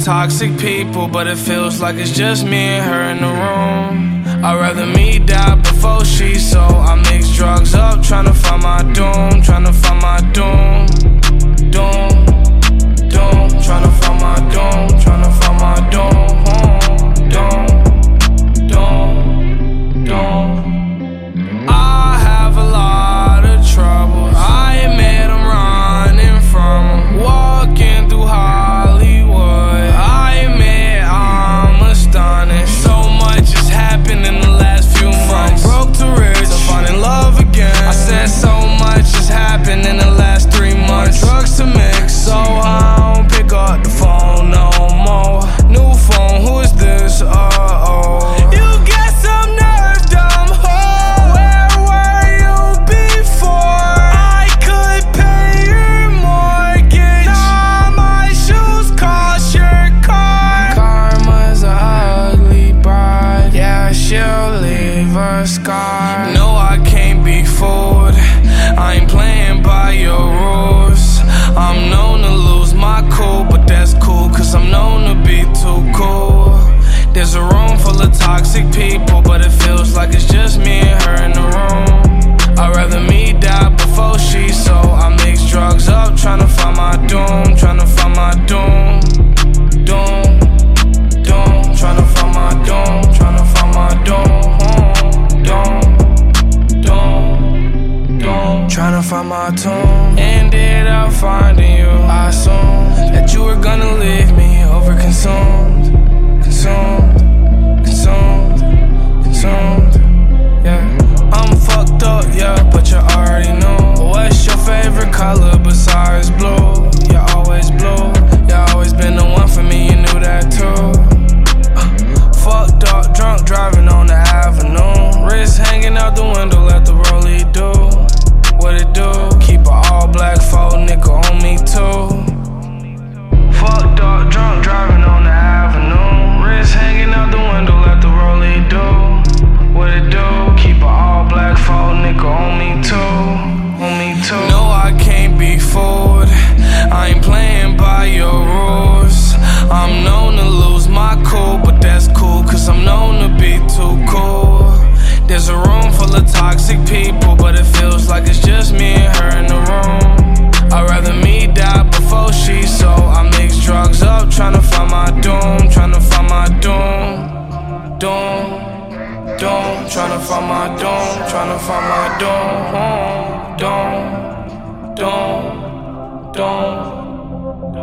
toxic people, but it feels like it's just me and her in the room. I'd rather me die before she, so I mix drugs up, tryna find my doom, tryna find my doom, doom, doom, tryna find my doom, tryna find my doom, doom, doom, doom. I have a lot of trouble, I admit I'm running from them, walking through Hollywood, I admit I'm astonished. So much has happened in the last few months, from broke to rich, to finding love again. I said so much has happened in the last 3 months, drugs to mix, so I don't pick up the phone no more. New phone, who is this? You got some nerve, dumb hoe. Where were you before? I could pay your mortgage. Now my shoes cost your car. Karma's a ugly bride, yeah, she'll leave a scar. No, I can't be fooled, I ain't playing by your rules. I'm known to lose my cool, but that's cool, cause I'm known to be too cool. There's a room full of toxic people, but it feels like it's just me and her in the room. I'd rather me die before she, so I mix drugs up, tryna find my doom, tryna find my doom, doom, doom, tryna find my doom, tryna find my doom, doom, doom, doom, tryna find my tomb. Ended up finding you. I assumed that you were gonna leave me over-consumed, consumed, consumed, consumed. Yeah, I'm fucked up, yeah, but you already know. What's your favorite color besides blue? You're always blue. You've always been the one for me, you knew that too. Fucked up, drunk, driving on the avenue. Wrist hanging out the window, let the rollie do what it do. Keep an all black faux nickel on me too. Fucked up, drunk, driving on the avenue. Wrist hanging out the window, let the rollie do what it do. Keep an all black faux nickel on me too, on me too. No, I can't be fooled, I ain't playing by your rules. I'm known to lose my cool, but that's cool, cause I'm known to be too cool. There's a room full of toxic people, but it feels like it's just me and her in the room. I'd rather me die before she, so I mix drugs up, tryna find my doom, tryna find my doom, doom, doom, tryna find my doom, tryna find my doom, doom, doom, doom.